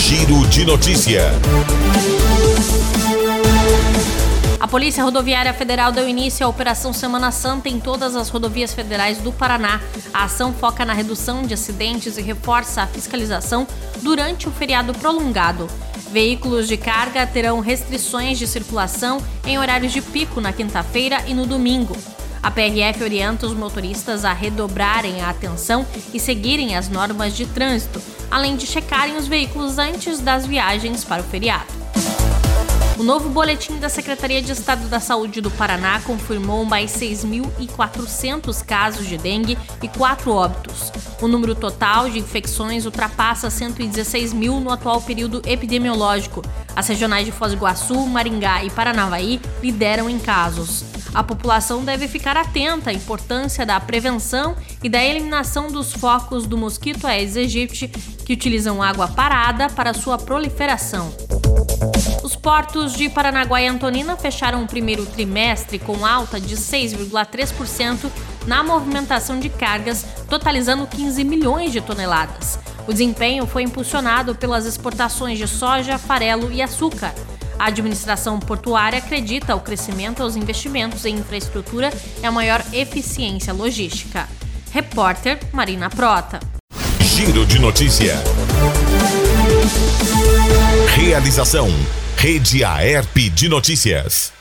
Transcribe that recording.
Giro de Notícia. A Polícia Rodoviária Federal deu início à Operação Semana Santa em todas as rodovias federais do Paraná. A ação foca na redução de acidentes e reforça a fiscalização durante o feriado prolongado. Veículos de carga terão restrições de circulação em horários de pico na quinta-feira e no domingo. A PRF orienta os motoristas a redobrarem a atenção e seguirem as normas de trânsito, além de checarem os veículos antes das viagens para o feriado. O novo boletim da Secretaria de Estado da Saúde do Paraná confirmou mais 6.400 casos de dengue e 4 óbitos. O número total de infecções ultrapassa 116 mil no atual período epidemiológico. As regionais de Foz do Iguaçu, Maringá e Paranavaí lideram em casos. A população deve ficar atenta à importância da prevenção e da eliminação dos focos do mosquito Aedes aegypti, que utilizam água parada para sua proliferação. Os portos de Paranaguá e Antonina fecharam o primeiro trimestre com alta de 6,3% na movimentação de cargas, totalizando 15 milhões de toneladas. O desempenho foi impulsionado pelas exportações de soja, farelo e açúcar. A administração portuária acredita o crescimento aos investimentos em infraestrutura e a maior eficiência logística. Repórter Marina Prota. Giro de Notícia. Realização: Rede Aerp de Notícias.